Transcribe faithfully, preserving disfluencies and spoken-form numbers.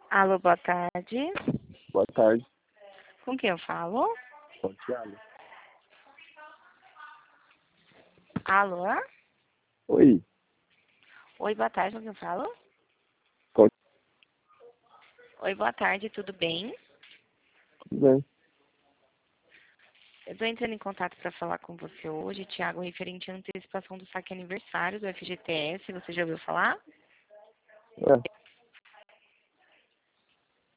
Alô, boa tarde. Boa tarde. Com quem eu falo? Com o Thiago. Alô? Oi. Oi, boa tarde, com quem eu falo? Com... Oi, boa tarde, tudo bem? Tudo bem? Eu estou entrando em contato para falar com você hoje, Thiago, referente à antecipação do saque aniversário do F G T S. Você já ouviu falar? É.